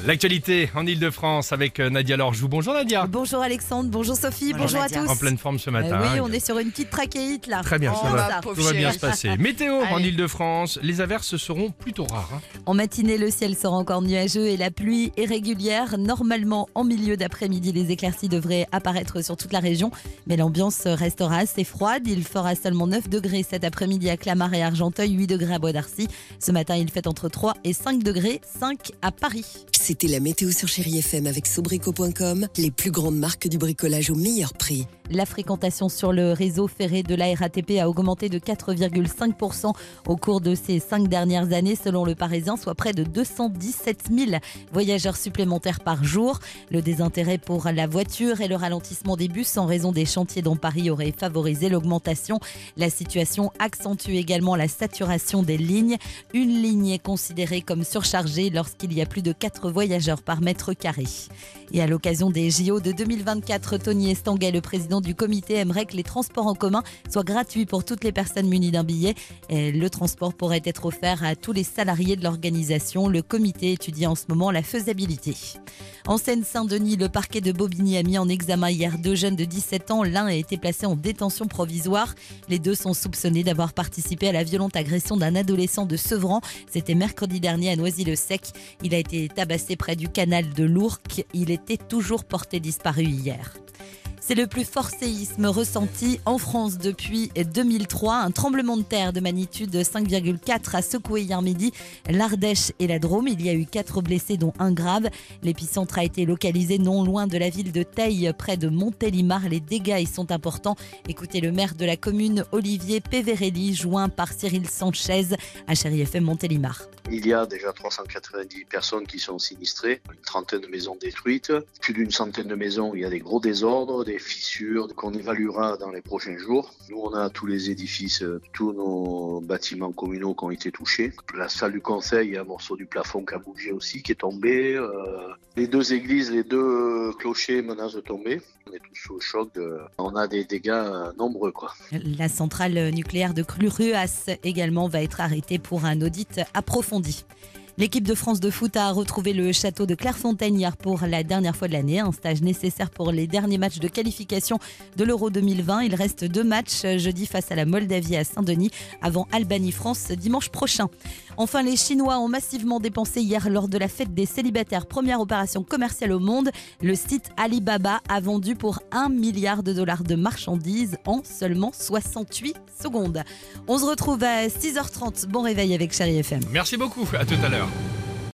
L'actualité en Ile-de-France avec Nadia Lorjou. Bonjour Nadia. Bonjour Alexandre, bonjour Sophie, bonjour à tous. En pleine forme ce matin. Oui, on est sur une petite trachéite là. Très bien, tout va bien se passer. Météo en Allez. Ile-de-France, les averses seront plutôt rares. En matinée, le ciel sera encore nuageux et la pluie est régulière. Normalement, en milieu d'après-midi, les éclaircies devraient apparaître sur toute la région. Mais l'ambiance restera assez froide. Il fera seulement 9 degrés cet après-midi à Clamart et Argenteuil, 8 degrés à Bois d'Arcy. Ce matin, il fait entre 3 et 5 degrés, 5 à Paris. C'était la météo sur Chérie FM avec Sobrico.com, les plus grandes marques du bricolage au meilleur prix. La fréquentation sur le réseau ferré de la RATP a augmenté de 4,5% au cours de ces 5 dernières années, selon le Parisien, soit près de 217 000 voyageurs supplémentaires par jour. Le désintérêt pour la voiture et le ralentissement des bus en raison des chantiers dans Paris auraient favorisé l'augmentation. La situation accentue également la saturation des lignes. Une ligne est considérée comme surchargée lorsqu'il y a plus de 4 voyageurs par mètre carré. Et à l'occasion des JO de 2024, Tony Estanguet, le président du comité, aimerait que les transports en commun soient gratuits pour toutes les personnes munies d'un billet. Et le transport pourrait être offert à tous les salariés de l'organisation. Le comité étudie en ce moment la faisabilité. En Seine-Saint-Denis, le parquet de Bobigny a mis en examen hier 2 jeunes de 17 ans. L'un a été placé en détention provisoire. Les 2 sont soupçonnés d'avoir participé à la violente agression d'un adolescent de Sevran. C'était mercredi dernier à Noisy-le-Sec. Il a été tabassé près du canal de l'Ourcq. Il était toujours porté disparu hier. C'est le plus fort séisme ressenti en France depuis 2003. Un tremblement de terre de magnitude 5,4 a secoué hier midi l'Ardèche et la Drôme. Il y a eu 4 blessés dont un grave. L'épicentre a été localisé non loin de la ville de Teil, près de Montélimar. Les dégâts y sont importants. Écoutez le maire de la commune, Olivier Peverelli, joint par Cyril Sanchez à Chérie FM Montélimar. Il y a déjà 390 personnes qui sont sinistrées, une trentaine de maisons détruites, plus d'une centaine de maisons où il y a des gros désordres, des fissures qu'on évaluera dans les prochains jours. Nous, on a tous les édifices, tous nos bâtiments communaux qui ont été touchés. La salle du conseil, il y a un morceau du plafond qui a bougé aussi, qui est tombé. Les 2 églises, les 2 clochers menacent de tomber. On est tous sous le choc. On a des dégâts nombreux, quoi. La centrale nucléaire de Cluruas également va être arrêtée pour un audit approfondi. L'équipe de France de foot a retrouvé le château de Clairefontaine hier pour la dernière fois de l'année. Un stage nécessaire pour les derniers matchs de qualification de l'Euro 2020. Il reste 2 matchs jeudi face à la Moldavie à Saint-Denis avant Albanie-France dimanche prochain. Enfin, les Chinois ont massivement dépensé hier lors de la fête des célibataires. Première opération commerciale au monde. Le site Alibaba a vendu pour $1 milliard de marchandises en seulement 68 secondes. On se retrouve à 6h30. Bon réveil avec Chérie FM. Merci beaucoup, à tout à l'heure.